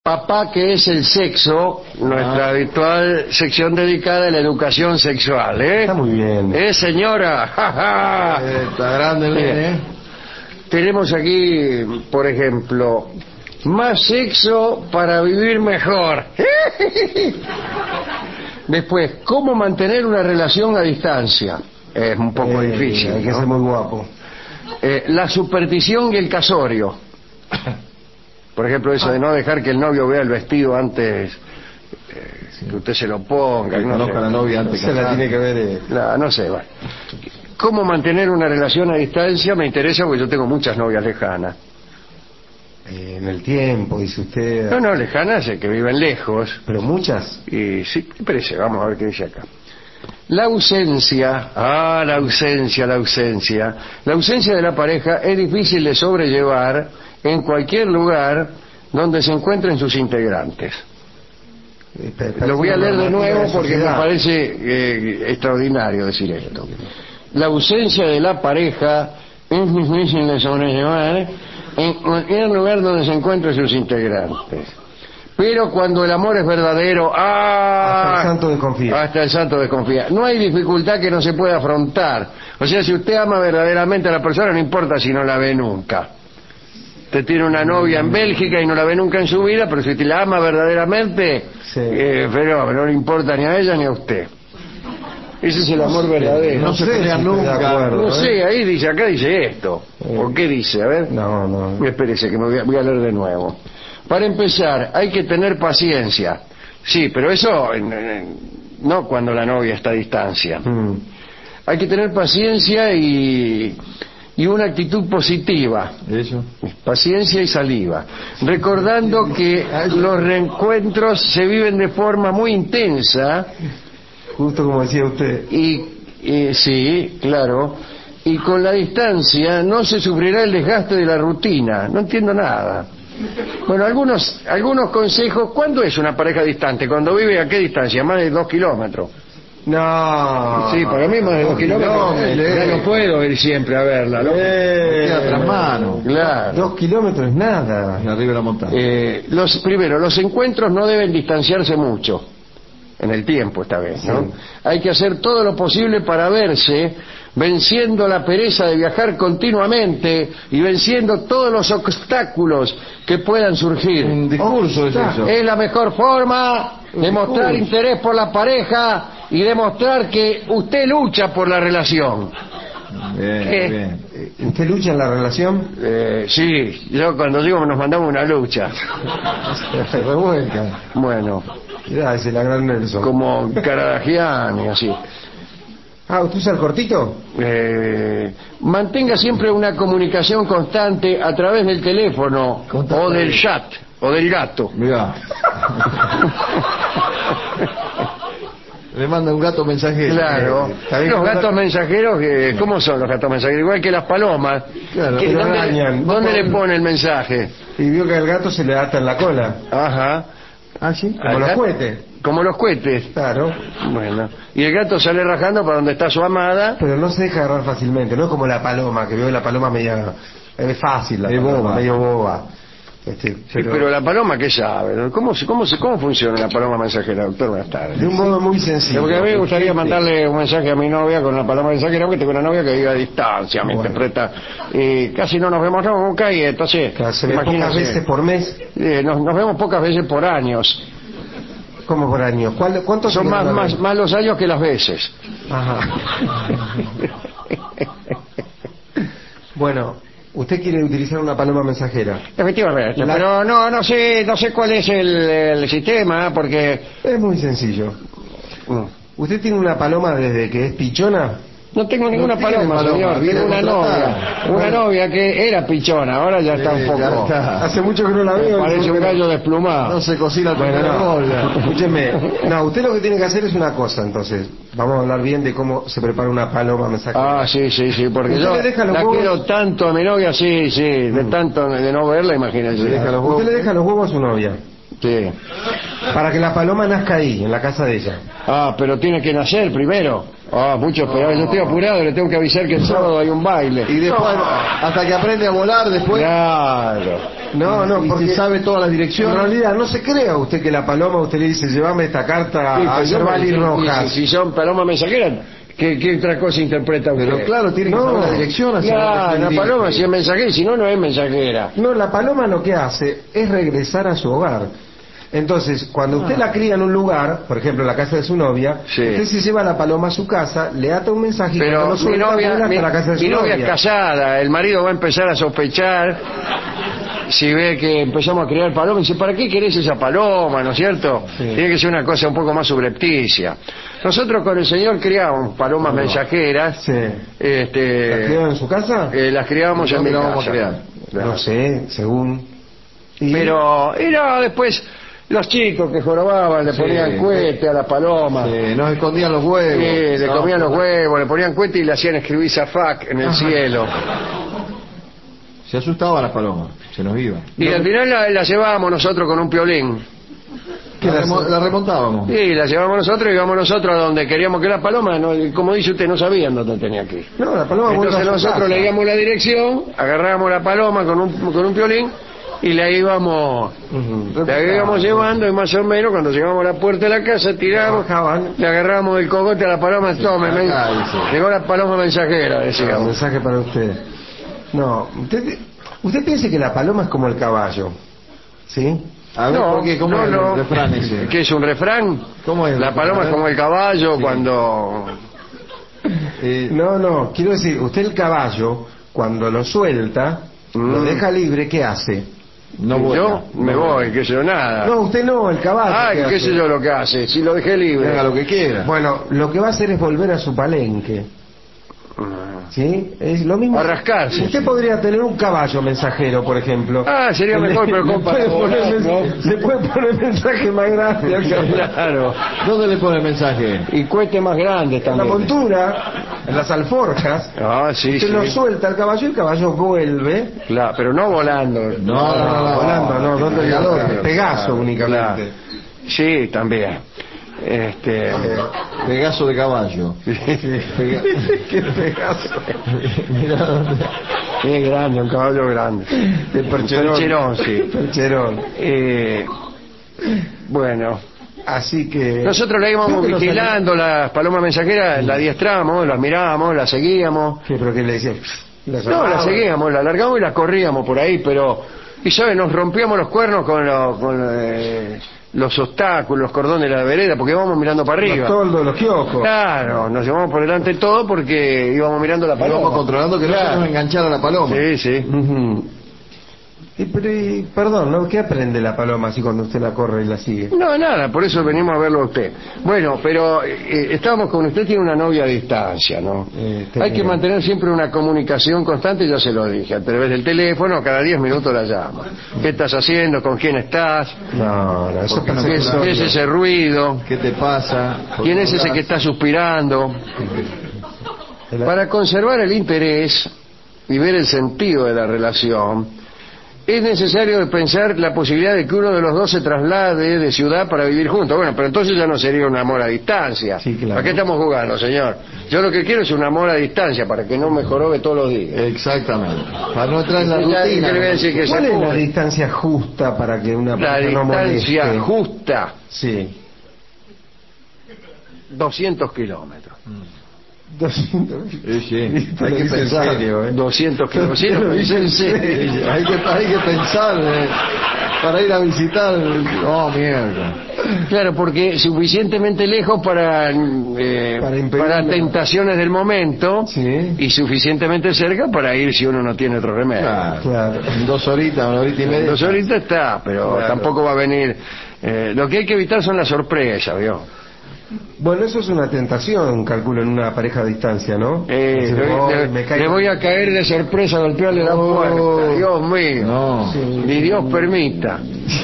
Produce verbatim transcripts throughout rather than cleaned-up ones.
Papá, que es el sexo, nuestra ah. habitual sección dedicada a la educación sexual, ¿eh? Está muy bien. ¿Eh, señora? eh, está grande, ¿eh? ¿eh? Tenemos aquí, por ejemplo, más sexo para vivir mejor. Después, ¿cómo mantener una relación a distancia? Es un poco eh, difícil, hay que ¿no? ser muy guapo. Eh, la superstición y el casorio. Por ejemplo, eso ah. de no dejar que el novio vea el vestido antes eh, sí. que usted se lo ponga. Que no conozca a la novia antes no que se la tiene que ver. Eh. No, no sé, bueno. ¿Cómo mantener una relación a distancia? Me interesa porque yo tengo muchas novias lejanas. Eh, en el tiempo, dice usted. No, no, lejanas, que viven lejos. ¿Pero muchas? Y sí, espérese, vamos a ver qué dice acá. La ausencia, ah, la ausencia, la ausencia. La ausencia de la pareja es difícil de sobrellevar en cualquier lugar donde se encuentren sus integrantes. Lo voy a leer de nuevo porque me parece eh, extraordinario decir esto. La ausencia de la pareja es difícil de sobrellevar en cualquier lugar donde se encuentren sus integrantes. Pero cuando el amor es verdadero, ¡ah! Hasta el santo desconfía. Hasta el santo desconfía. No hay dificultad que no se pueda afrontar. O sea, si usted ama verdaderamente a la persona, no importa si no la ve nunca. Usted tiene una novia en Bélgica y no la ve nunca en su vida, pero si usted la ama verdaderamente, sí. eh, pero no le importa ni a ella ni a usted. Ese es el amor verdadero. No, no se pelea nunca. Acuerdo, no ¿eh? sé, ahí dice, acá dice esto. Eh. ¿Por qué dice? A ver. No, no. Espérese que me voy a, voy a leer de nuevo. Para empezar, hay que tener paciencia. Sí, pero eso en, en, no cuando la novia está a distancia. Mm. Hay que tener paciencia y, y una actitud positiva. Eso. Paciencia y saliva. Recordando que los reencuentros se viven de forma muy intensa. Justo como decía usted. Y, y sí, claro. Y con la distancia no se sufrirá el desgaste de la rutina. No entiendo nada. Bueno, algunos algunos consejos. ¿Cuándo es una pareja distante? ¿Cuando vive a qué distancia? ¿Más de dos kilómetros? No. Sí, para mí más de dos kilómetros. Ya no puedo ir siempre a verla, ¿no? Eh, queda tras mano. Claro. Dos kilómetros es nada. Arriba de la montaña. Eh, los, primero, los encuentros no deben distanciarse mucho. En el tiempo esta vez, ¿no? Sí. Hay que hacer todo lo posible para verse, venciendo la pereza de viajar continuamente y venciendo todos los obstáculos que puedan surgir. Un discurso es eso. Es la mejor forma de mostrar interés por la pareja y demostrar que usted lucha por la relación. Bien, eh, bien. ¿Usted lucha en la relación? Eh, sí, yo cuando digo nos mandamos una lucha. Se revuelca. Bueno. Mirá, ese es la gran Nelson. Como Kardashian y así. Ah, ¿usted usa el cortito? Eh, mantenga siempre una comunicación constante a través del teléfono o del chat o del gato. Mirá. Le manda un gato mensajero. Claro. Eh, los gatos mensajeros, eh, ¿cómo son los gatos mensajeros? Igual que las palomas. Claro, que, ¿Dónde, dañan. ¿dónde le pone el mensaje? Y vio que al gato se le ata en la cola. Ajá. Ah, sí, como los cohetes. Como los cohetes. Claro. Bueno. Y el gato sale rajando para donde está su amada. Pero no se deja agarrar fácilmente, no es como la paloma, que veo la paloma media... Es fácil, la es paloma, boba. medio boba. Este, pero... pero la paloma, ¿qué sabe? ¿Cómo, cómo, cómo funciona la paloma mensajera, doctor? Buenas tardes. De un modo muy sencillo. Porque a mí me gustaría mandarle un mensaje a mi novia con la paloma mensajera, porque tengo una novia que vive a distancia, me bueno. interpreta. Y casi no nos vemos nunca, y entonces... Claro, se ve pocas veces por mes. Eh, nos, nos vemos pocas veces por años. ¿Cómo por años? ¿Cuántos son más, más, más los años que las veces? Ajá. Bueno, usted quiere utilizar una paloma mensajera. Efectivamente, la... pero no no sé no sé cuál es el, el sistema, porque... Es muy sencillo. Mm. ¿Usted tiene una paloma desde que es pichona? No tengo ninguna no paloma, paloma, señor. Tengo una novia. Una bueno. novia que era pichona, ahora ya está un poco... Está. Hace mucho que no la veo. Parece un gallo desplumado. No se cocina bueno, no. Escúcheme. No, usted lo que tiene que hacer es una cosa, entonces. Vamos a hablar bien de cómo se prepara una paloma mensajera. Ah, sí, sí, sí, porque yo le deja los la huevos? quiero tanto a mi novia, sí, sí, de tanto de no verla, imagínese. Le deja los huevos. ¿Usted le deja los huevos a su novia? Sí. Para que la paloma nazca ahí, en la casa de ella. Ah, pero tiene que nacer primero. Ah, mucho esperar. Yo estoy apurado, le tengo que avisar que el sábado hay un baile. Y después, hasta que aprende a volar, después... Claro. No, no, y porque se sabe todas las en direcciones. realidad no se crea usted que la paloma, usted le dice, llévame esta carta Sí, a pues yo me- Cerval y si- Rojas. Si, si son palomas mensajeras, ¿qué, qué otra cosa interpreta usted? Pero claro, tiene que No, saber la dirección. hacia Claro, dónde la se dirige. paloma si es mensajera, si no, no es mensajera. No, la paloma lo que hace es regresar a su hogar. Entonces, cuando usted la cría en un lugar, por ejemplo, en la casa de su novia, Sí. usted se lleva la paloma a su casa, le ata un mensaje y Pero cuando lo mi suelta, novia, vuela mi, hasta la casa de su mi novia es novia. casada, el marido va a empezar a sospechar si ve que empezamos a criar paloma, y dice, ¿para qué querés esa paloma, no es cierto? Sí. Tiene que ser una cosa un poco más subrepticia. Nosotros con el señor criábamos palomas mensajeras, Sí. este, ¿La criaron en su casa? eh, las criábamos en ¿Dónde mi la vamos casa. a criar? Claro. No sé, según... ¿Y? Pero, y no, después los chicos que jorobaban le Sí. ponían cohete a la paloma. Sí, nos escondían los huevos. Sí, le No. comían los huevos, le ponían cohete y le hacían escribir Zafak en el cielo. Se asustaba la paloma, se nos iba. Y al final la, la llevábamos nosotros con un piolín. ¿Qué La, la remo- hace? la remontábamos. Sí, la llevábamos nosotros y íbamos nosotros a donde queríamos que la paloma, no, como dice usted, no sabían dónde tenía que ir. No, la paloma vuelve Entonces a su nosotros casa. leíamos la dirección, agarrábamos la paloma con un, con un piolín y la íbamos, Ujú. la íbamos llevando y más o menos cuando llegamos a la puerta de la casa tiramos, Bajaban. le agarramos el cogote a la paloma, tome, men- acá dice. llegó la paloma mensajera, Un decíamos. mensaje para usted. No, usted, usted piensa que la paloma es como el caballo, ¿sí? A ver, ¿por qué? ¿Cómo no, es el no. refrán ese? ¿Qué es un refrán? ¿Cómo es? La paloma es como el caballo cuando... Eh, No, no, quiero decir, usted el caballo, cuando lo suelta, Mm. lo deja libre, ¿qué hace? no vuela. yo me voy, qué sé yo, nada. No, usted no, el caballo. Ay, ¿qué qué hace? sé yo lo que hace, si lo dejé libre. Haga lo que quiera. Bueno, lo que va a hacer es volver a su palenque, ¿sí? Es lo mismo. A rascarse. Usted podría tener un caballo mensajero, por ejemplo. Ah, sería mejor, pero le, con puede poner, para- mens- ¿no? le puede poner mensaje más grande al caballo. Claro. ¿Dónde le pone el mensaje? Y cohete más grande En la también. montura, en las alforjas, Ah, sí, usted sí. lo suelta al caballo y el caballo vuelve. Claro, pero no volando. No, no, no, no. volando, no, ¿dónde Pegador, Pegaso claro, únicamente. Sí, también. Este... Pegaso de caballo. ¿Qué Pegaso? Mirá dónde- Es grande, un caballo grande. El percherón. Percherón, sí. Percherón. Eh, bueno, Así que... nosotros la íbamos Creo que los vigilando, las palomas mensajeras, la adiestramos, las mirábamos, las seguíamos. ¿Qué, pero qué le decía? No, la seguíamos, la largamos y la corríamos por ahí, pero... Y sabes, nos rompíamos los cuernos con, lo- con eh, los obstáculos, los cordones de la vereda, porque íbamos mirando para arriba. Los toldos, los kioscos. Claro, nos llevamos por delante todo porque íbamos mirando la paloma. Íbamos controlando que no Claro. se nos enganchara la paloma. Sí, sí. Ujú. Y, pero, y, perdón, ¿no? ¿Qué aprende la paloma así cuando usted la corre y la sigue? No, nada, por eso venimos a verlo a usted. Bueno, pero eh, estábamos con usted, tiene una novia a distancia, ¿no? Eh, Hay que tengo. mantener siempre una comunicación constante, ya se lo dije, a través del teléfono, cada diez minutos la llama. ¿Qué estás haciendo? ¿Con quién estás? No, no, eso ¿Por qué no pensé ¿Qué que es, no. qué es ese ruido? ¿Qué te pasa? ¿Quién es ese que está suspirando? Para conservar el interés y ver el sentido de la relación, es necesario pensar la posibilidad de que uno de los dos se traslade de ciudad para vivir juntos. Bueno, pero entonces ya no sería un amor a distancia. Sí, claro. ¿Para qué estamos jugando, señor? Yo lo que quiero es un amor a distancia, para que no me jorobe todos los días. Exactamente. Para no entrar en la Ya, ¿qué rutina. le voy a decir? Que ¿Cuál se es la apure. distancia justa para que una La persona no distancia moleste? justa, Sí. doscientos kilómetros. doscientos. Sí, sí. Esto Hay lo que dice en pensar. serio, ¿eh? doscientos kilómetros. Sí, Lo lo dice pensé en en serio. serio. Hay que, hay que pensar eh, para ir a visitar. Oh, mierda. Claro, porque suficientemente lejos para eh, Para impedir para la- tentaciones del momento Sí. y suficientemente cerca para ir si uno no tiene otro remedio. Claro. Claro. En dos horitas, una horita y media. Entonces ahorita está, pero Claro. tampoco va a venir. eh, lo que hay que evitar son las sorpresas, ¿vio? Bueno, eso es una tentación, calculo, en una pareja a distancia, ¿no? Eh, Dice, le, "Voy, le- me caigo". le voy a caer de sorpresa a golpearle la Oh. puerta. Dios mío. No. Ni Dios permita.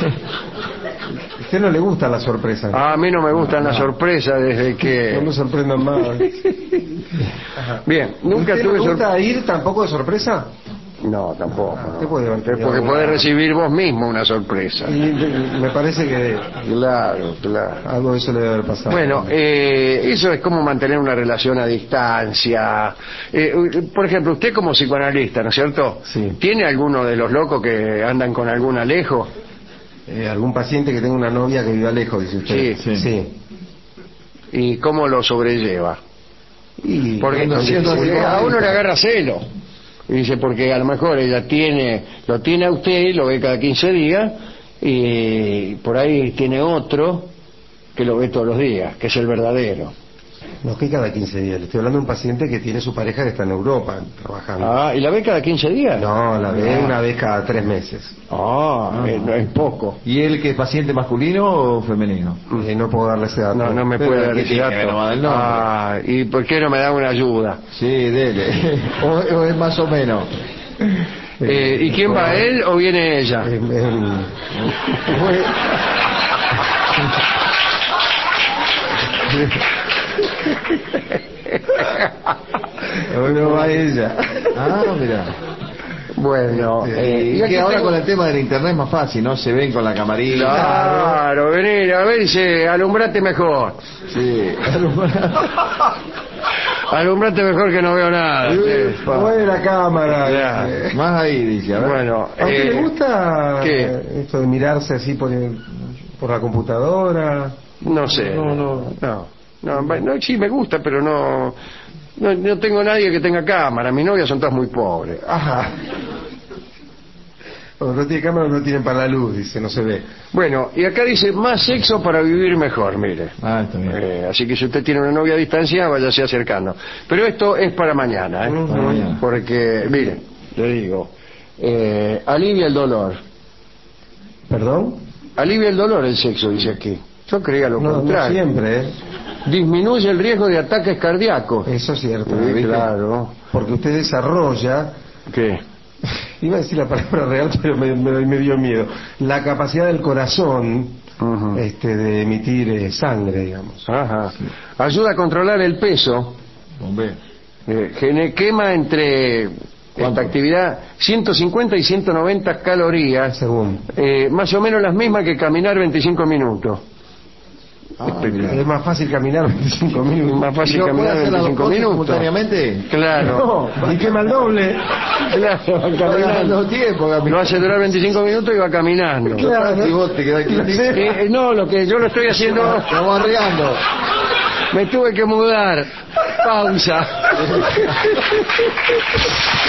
A usted no le gusta la sorpresa. A mí no me gustan las sorpresas desde No me que... sorprendan más. Bien, nunca ¿Usted tuve le gusta sorpresa. ir tampoco de sorpresa? No, tampoco. Ah, no. usted puede haber tenido Porque alguna- podés recibir vos mismo una sorpresa. Y me parece que Claro, claro. algo de eso le debe haber pasado. Bueno, eh, eso es como mantener una relación a distancia. Eh, por ejemplo, usted como psicoanalista, ¿no es cierto? Sí. ¿Tiene alguno de los locos que andan con algún alejo? Eh, ¿Algún paciente que tenga una novia que viva lejos, dice usted? Sí. Sí. ¿Y cómo lo sobrelleva? Y Porque bueno, siendo porque psicoanalista. a uno le agarra celo. Y dice, porque a lo mejor ella tiene, lo tiene a usted, lo ve cada quince días, y por ahí tiene otro que lo ve todos los días, que es el verdadero. No, que cada quince días. Le estoy hablando de un paciente que tiene su pareja que está en Europa trabajando. Ah, ¿y la ve cada quince días? No, la ve Ah. una vez cada tres meses. Ah, eh, no es poco. ¿Y él que es paciente masculino o femenino? Eh, no puedo darle ese dato. No, no me Pero puede ¿qué dar ese tiene que ver? dato. No va del nombre. Ah, ¿y por qué no me da una ayuda? Sí, dele. o, o es más o menos. Eh, ¿Y quién va, él o viene ella? Eh, eh, O no va ella. Ah, mira. Bueno, eh, Y y aquí que ahora tengo- con el tema del internet es más fácil, ¿no? Se ven con la camarita. Claro, vení, a ver, dice, alumbrate mejor. Sí. Alumbrate mejor que no veo nada. Sí. mueve la cámara. Ya. Eh, Más ahí, dice. A ver. Bueno, ¿A usted eh, le gusta ¿qué? eh, esto de mirarse así por, el- por la computadora? No sé. No, no. No, no, va- no, sí me gusta, pero no, no, no tengo nadie que tenga cámara. Mis novias son todas muy pobres. Ajá. Cuando no tiene cámara no tienen para la luz, dice, no se ve. Bueno, y acá dice, más sexo para vivir mejor, mire. Ah, está bien. Eh, así que si usted tiene una novia a distancia, váyase acercando. Pero esto es para mañana, ¿eh? Ujú. Para mañana. Porque, mire, le digo, eh, alivia el dolor. ¿Perdón? Alivia el dolor el sexo, dice aquí. Yo creía lo No, no contrario. siempre, ¿eh? Disminuye el riesgo de ataques cardíacos. Eso es cierto. Sí, ¿viste? claro. Porque usted desarrolla, ¿Qué? iba a decir la palabra real, pero me, me- me dio miedo, la capacidad del corazón Ujú. este, de emitir eh, sangre, digamos. Ajá. Ayuda a controlar el peso. Hombre. Eh, gene- quema entre esta actividad ciento cincuenta y ciento noventa calorías, Según. eh, más o menos las mismas que caminar veinticinco minutos. Ah, mira. Es más fácil caminar veinticinco minutos. Más fácil ¿Y no puede caminar hacer las dos veinticinco cosas minutos. simultáneamente? Claro. No, y quema el doble. Claro, va Está caminando. ganando tiempo, Lo Camilo. hace durar veinticinco minutos y va caminando. Claro. Y vos te quedás aquí. Eh, eh, no, lo que yo lo estoy haciendo, Estamos arreglando. me tuve que mudar. Pausa.